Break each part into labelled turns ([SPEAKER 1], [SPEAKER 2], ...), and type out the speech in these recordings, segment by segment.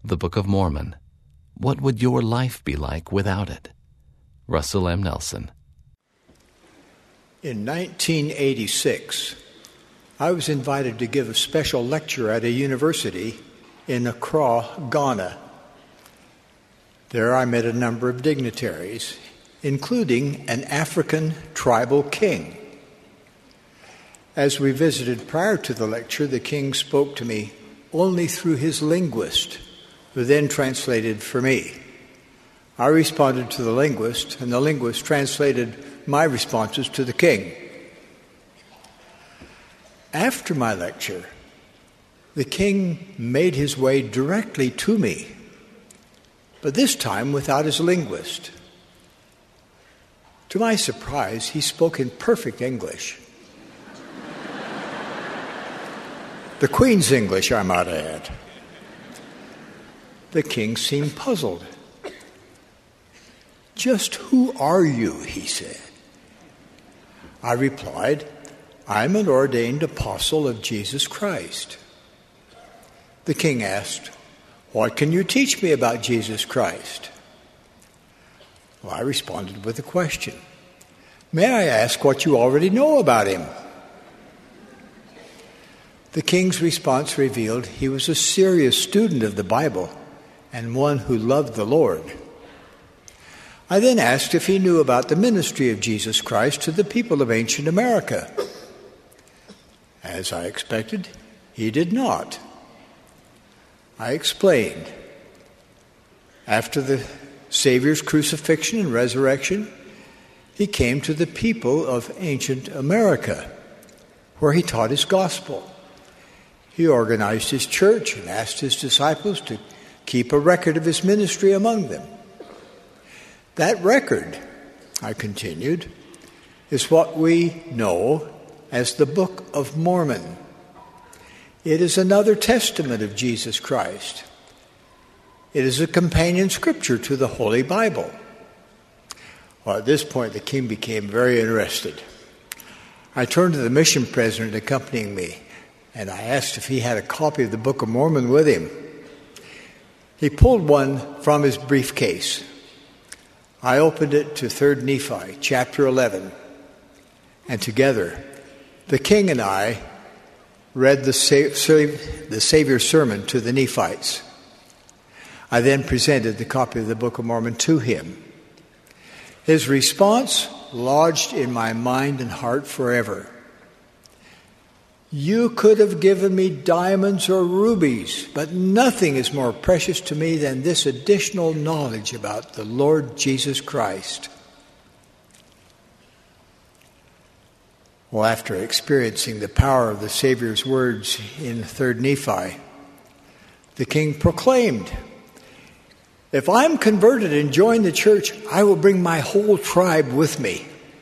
[SPEAKER 1] The Book of Mormon. What would your life be like without it? Russell M. Nelson.
[SPEAKER 2] In 1986, I was invited to give a special lecture at a university in Accra, Ghana. There I met a number of dignitaries, including an African tribal king. As we visited prior to the lecture, the king spoke to me only through his linguist, who then translated for me. I responded to the linguist, and the linguist translated my responses to the king. After my lecture, the king made his way directly to me, but this time without his linguist. To my surprise, he spoke in perfect English. The Queen's English, I might add. The king seemed puzzled. "Just who are you?" he said. I replied, "I'm an ordained apostle of Jesus Christ." The king asked, "What can you teach me about Jesus Christ?" Well, I responded with a question. "May I ask what you already know about him?" The king's response revealed he was a serious student of the Bible and one who loved the Lord. I then asked if he knew about the ministry of Jesus Christ to the people of ancient America. As I expected, he did not. I explained. After the Savior's crucifixion and resurrection, he came to the people of ancient America, where he taught his gospel. He organized his church and asked his disciples to keep a record of his ministry among them. That record, I continued, is what we know as the Book of Mormon. It is another testament of Jesus Christ. It is a companion scripture to the Holy Bible. Well, at this point, the king became very interested. I turned to the mission president accompanying me, and I asked if he had a copy of the Book of Mormon with him. He pulled one from his briefcase. I opened it to 3 Nephi, chapter 11, and together, the king and I read the Savior's sermon to the Nephites. I then presented the copy of the Book of Mormon to him. His response lodged in my mind and heart forever. "You could have given me diamonds or rubies, but nothing is more precious to me than this additional knowledge about the Lord Jesus Christ." Well, after experiencing the power of the Savior's words in 3 Nephi, the king proclaimed, "If I'm converted and join the church, I will bring my whole tribe with me."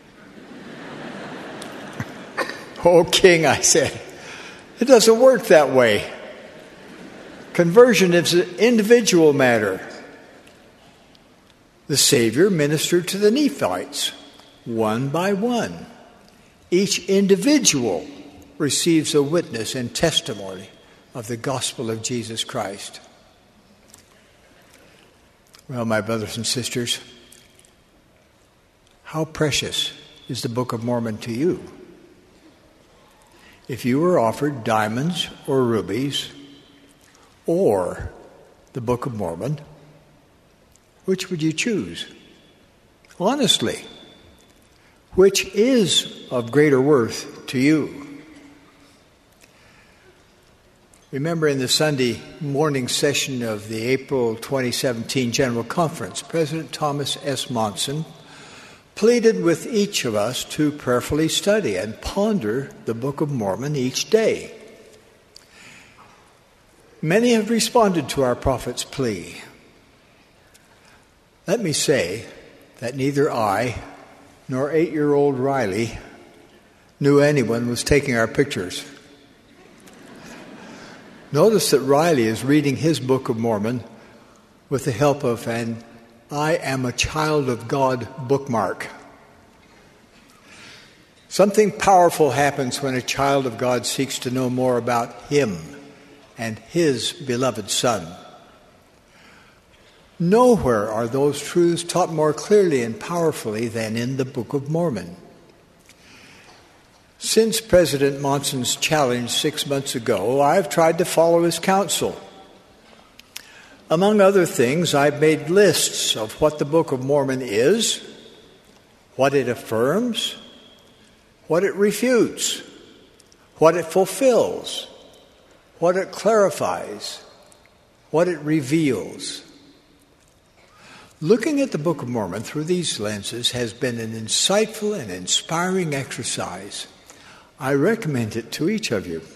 [SPEAKER 2] "Oh, king," I said, "it doesn't work that way. Conversion is an individual matter." The Savior ministered to the Nephites, one by one. Each individual receives a witness and testimony of the gospel of Jesus Christ. Well, my brothers and sisters, how precious is the Book of Mormon to you? If you were offered diamonds or rubies or the Book of Mormon, which would you choose? Honestly, which is of greater worth to you? Remember, in the Sunday morning session of the April 2017 General Conference, President Thomas S. Monson pleaded with each of us to prayerfully study and ponder the Book of Mormon each day. Many have responded to our prophet's plea. Let me say that neither I nor 8-year-old Riley knew anyone was taking our pictures. Notice that Riley is reading his Book of Mormon with the help of an "I am a child of God" bookmark. Something powerful happens when a child of God seeks to know more about Him and His beloved Son. Nowhere are those truths taught more clearly and powerfully than in the Book of Mormon. Since President Monson's challenge 6 months ago, I've tried to follow his counsel. Among other things, I've made lists of what the Book of Mormon is, what it affirms, what it refutes, what it fulfills, what it clarifies, what it reveals. Looking at the Book of Mormon through these lenses has been an insightful and inspiring exercise. I recommend it to each of you.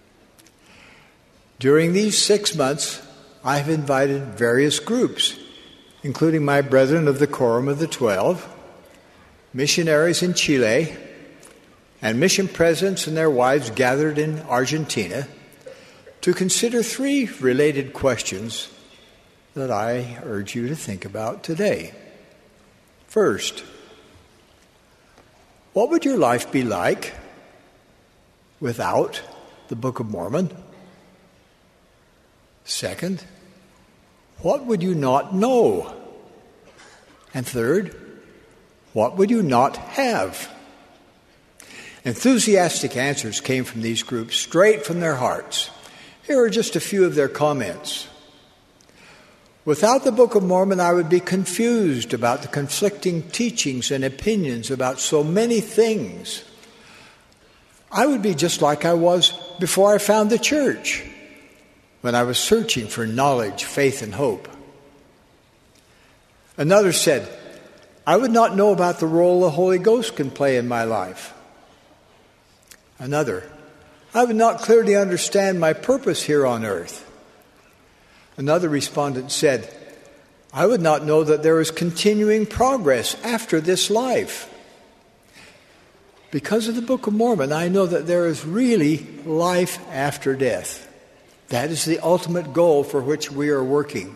[SPEAKER 2] During these 6 months, I have invited various groups, including my brethren of the Quorum of the 12, missionaries in Chile, and mission presidents and their wives gathered in Argentina to consider 3 related questions that I urge you to think about today. First, what would your life be like without the Book of Mormon? Second, what would you not know? And third, what would you not have? Enthusiastic answers came from these groups straight from their hearts. Here are just a few of their comments. Without the Book of Mormon, I would be confused about the conflicting teachings and opinions about so many things. I would be just like I was before I found the church, when I was searching for knowledge, faith, and hope. Another said, I would not know about the role the Holy Ghost can play in my life. Another, I would not clearly understand my purpose here on earth. Another respondent said, I would not know that there is continuing progress after this life. Because of the Book of Mormon, I know that there is really life after death. That is the ultimate goal for which we are working.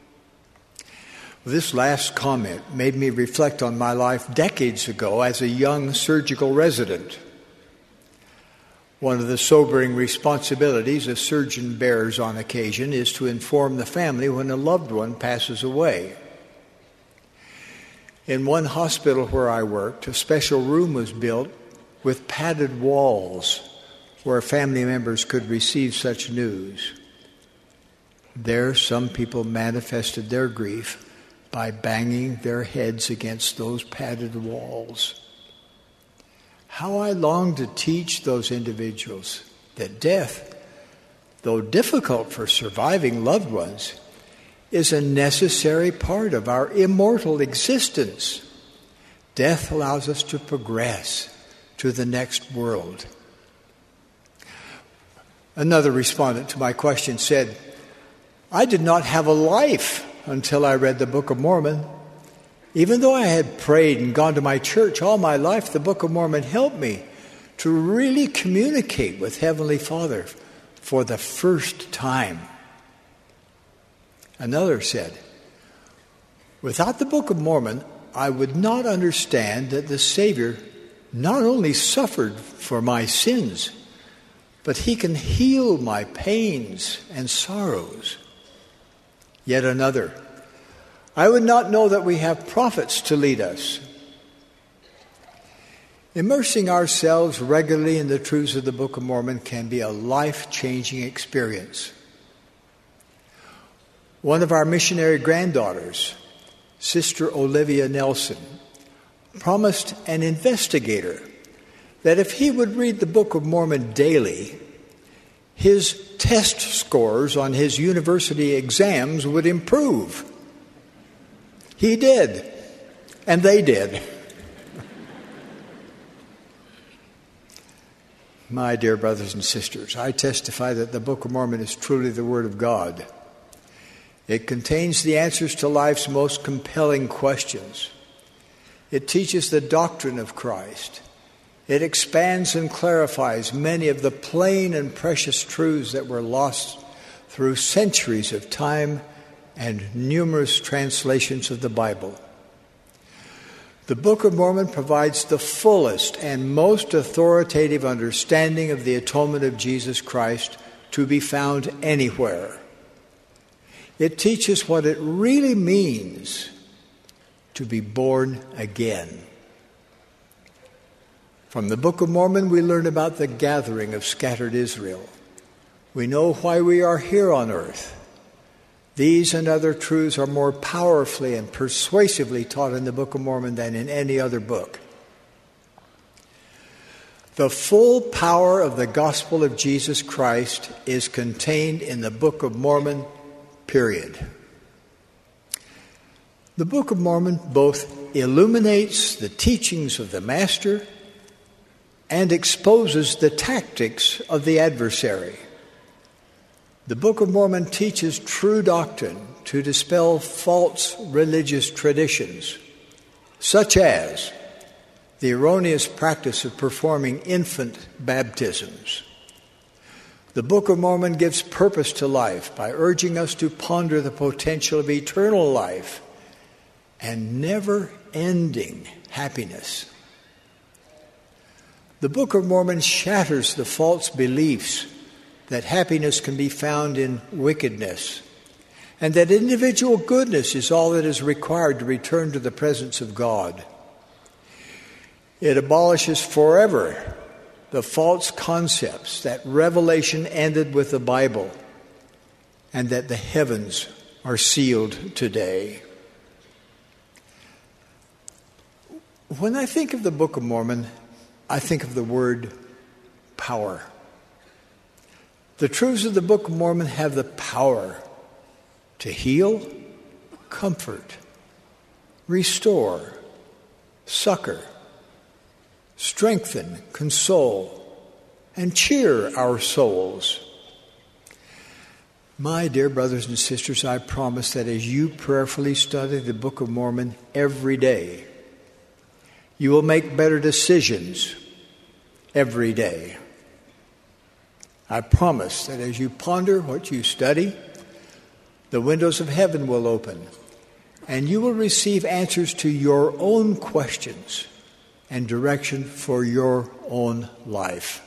[SPEAKER 2] This last comment made me reflect on my life decades ago as a young surgical resident. One of the sobering responsibilities a surgeon bears on occasion is to inform the family when a loved one passes away. In one hospital where I worked, a special room was built with padded walls where family members could receive such news. There, some people manifested their grief by banging their heads against those padded walls. How I long to teach those individuals that death, though difficult for surviving loved ones, is a necessary part of our immortal existence. Death allows us to progress to the next world. Another respondent to my question said, I did not have a life until I read the Book of Mormon. Even though I had prayed and gone to my church all my life, the Book of Mormon helped me to really communicate with Heavenly Father for the first time. Another said, without the Book of Mormon, I would not understand that the Savior not only suffered for my sins, but He can heal my pains and sorrows. Yet another, I would not know that we have prophets to lead us. Immersing ourselves regularly in the truths of the Book of Mormon can be a life-changing experience. One of our missionary granddaughters, Sister Olivia Nelson, promised an investigator that if he would read the Book of Mormon daily, his test scores on his university exams would improve. He did, and they did. My dear brothers and sisters, I testify that the Book of Mormon is truly the Word of God. It contains the answers to life's most compelling questions. It teaches the doctrine of Christ. It expands and clarifies many of the plain and precious truths that were lost through centuries of time and numerous translations of the Bible. The Book of Mormon provides the fullest and most authoritative understanding of the atonement of Jesus Christ to be found anywhere. It teaches what it really means to be born again. From the Book of Mormon, we learn about the gathering of scattered Israel. We know why we are here on earth. These and other truths are more powerfully and persuasively taught in the Book of Mormon than in any other book. The full power of the gospel of Jesus Christ is contained in the Book of Mormon, period. The Book of Mormon both illuminates the teachings of the Master and exposes the tactics of the adversary. The Book of Mormon teaches true doctrine to dispel false religious traditions, such as the erroneous practice of performing infant baptisms. The Book of Mormon gives purpose to life by urging us to ponder the potential of eternal life and never-ending happiness. The Book of Mormon shatters the false beliefs that happiness can be found in wickedness and that individual goodness is all that is required to return to the presence of God. It abolishes forever the false concepts that Revelation ended with the Bible and that the heavens are sealed today. When I think of the Book of Mormon, I think of the word power. The truths of the Book of Mormon have the power to heal, comfort, restore, succor, strengthen, console, and cheer our souls. My dear brothers and sisters, I promise that as you prayerfully study the Book of Mormon every day, you will make better decisions every day. I promise that as you ponder what you study, the windows of heaven will open, and you will receive answers to your own questions and direction for your own life.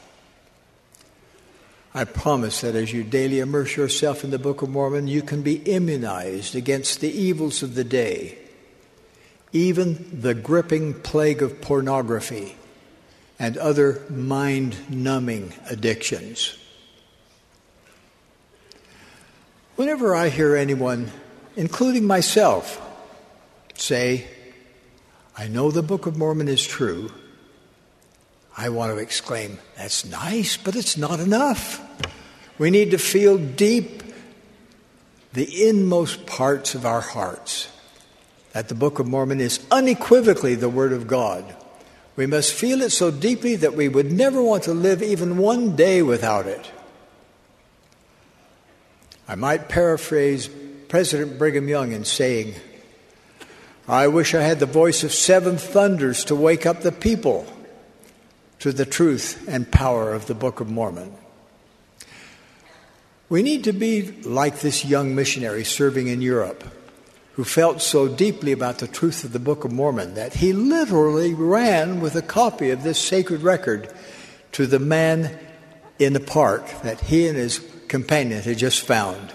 [SPEAKER 2] I promise that as you daily immerse yourself in the Book of Mormon, you can be immunized against the evils of the day, even the gripping plague of pornography and other mind-numbing addictions. Whenever I hear anyone, including myself, say, "I know the Book of Mormon is true," I want to exclaim, "That's nice, but it's not enough." We need to feel deep the inmost parts of our hearts that the Book of Mormon is unequivocally the Word of God. We must feel it so deeply that we would never want to live even one day without it. I might paraphrase President Brigham Young in saying, "I wish I had the voice of seven thunders to wake up the people to the truth and power of the Book of Mormon." We need to be like this young missionary serving in Europe, who felt so deeply about the truth of the Book of Mormon that he literally ran with a copy of this sacred record to the man in the park that he and his companion had just found.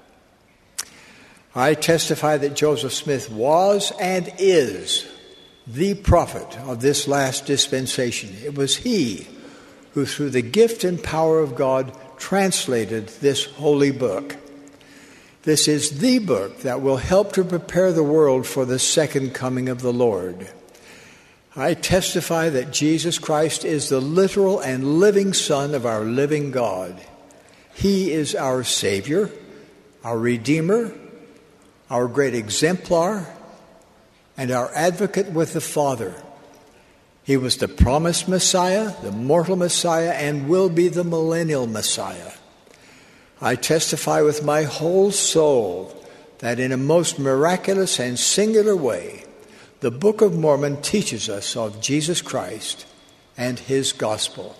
[SPEAKER 2] I testify that Joseph Smith was and is the prophet of this last dispensation. It was he who, through the gift and power of God, translated this holy book. This is the book that will help to prepare the world for the second coming of the Lord. I testify that Jesus Christ is the literal and living Son of our living God. He is our Savior, our Redeemer, our great exemplar, and our advocate with the Father. He was the promised Messiah, the mortal Messiah, and will be the millennial Messiah. I testify with my whole soul that in a most miraculous and singular way, the Book of Mormon teaches us of Jesus Christ and His gospel.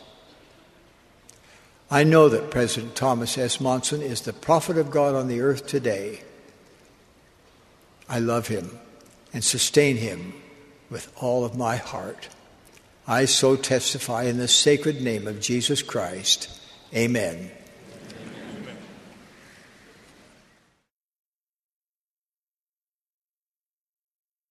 [SPEAKER 2] I know that President Thomas S. Monson is the prophet of God on the earth today. I love him and sustain him with all of my heart. I so testify in the sacred name of Jesus Christ. Amen.